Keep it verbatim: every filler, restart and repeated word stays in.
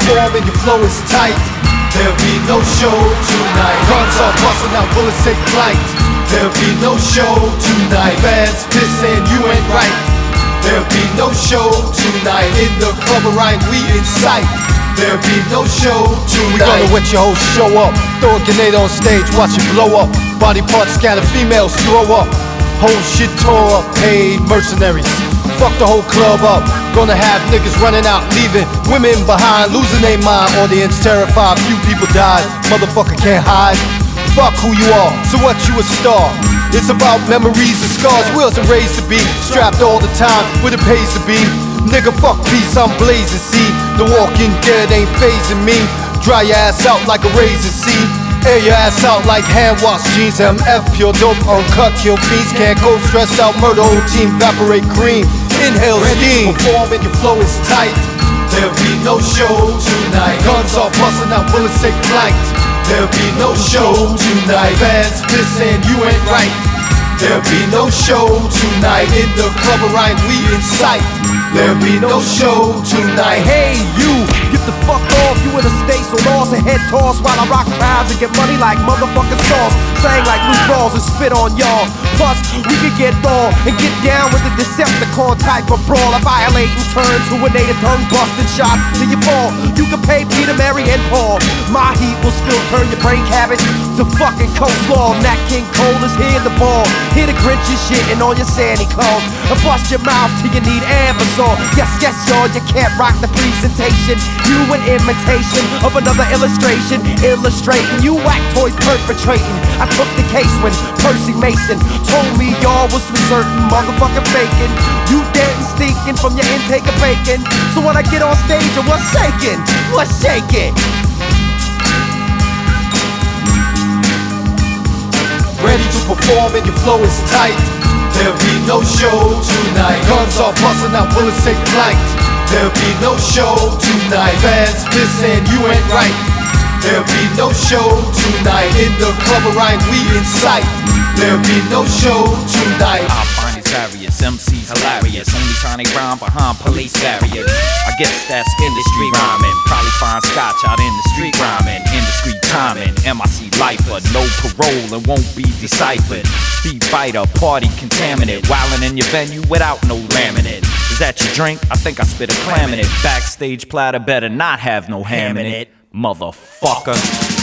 perform and your flow is tight, there'll be no show tonight. Guns are busting out, bullets take flight, there'll be no show tonight. Fans pissing, you ain't right, there'll be no show tonight. In the club of Ryan, we in sight, there'll be no show tonight. We gonna wet your whole show up, throw a grenade on stage, watch it blow up. Body parts scatter, females throw up, whole shit tore up, paid mercenaries. Fuck the whole club up, gonna have niggas running out, leaving women behind, losing their mind. Audience terrified, few people died, motherfucker can't hide. Fuck who you are, so what you a star? It's about memories and scars, wheels and raised to be strapped all the time, where it pays to be. Nigga, fuck peace, I'm blazing, see. The walking dead ain't phasing me. Dry your ass out like a raisin seed, air your ass out like hand wash jeans. M F, pure dope, uncut, kill fiends. Can't go stressed out, murder whole team, evaporate cream. Inhale steam, perform and your flow is tight, there'll be no show tonight. Guns are busting out, bullets take flight, there'll be no show tonight. Fans pissing, you ain't right, there'll be no show tonight. In the club of Ryan, we in sight, there'll be no show tonight. Hey you, get the fuck off, you in a state so lost and head toss while I rock crowds and get money like motherfucking sauce. Sang like loose balls and spit on y'all. Plus, we could get raw and get down with the Decepticon type of brawl. I violate and turn to a native tongue busting shot till you fall. You can pay Peter, Mary, and Paul. My heat will still turn your brain cabbage to fucking coleslaw. Nat King Cole is here the ball, here to grinch your shit and all your Santa Claus and bust your mouth till you need Ambassador. Yes, yes, y'all, you can't rock the presentation. You an imitation of another illustration, illustrating you whack toys perpetrating. I took the case when Percy Mason told me y'all was for certain motherfucking faking. You dead and stinking from your intake of bacon. So when I get on stage, and what's shaking? What's shaking? Ready to perform and your flow is tight, there'll be no show tonight. Guns are busting out, bullets take flight, there'll be no show tonight. Fans pissing, you ain't right, there'll be no show tonight. In the club of Ryan, we in sight, there'll be no show tonight. I find these various M Cs hilarious, only trying to rhyme behind police barriers. I guess that's industry rhyming, probably find scotch out in the street rhyming. Indiscreet timing, M I C lifer, no parole and won't be deciphered. Beat biter, party contaminant, wildin' in your venue without no laminate. Is that your drink? I think I spit a clam in it. Backstage platter better not have no ham in it, motherfucker.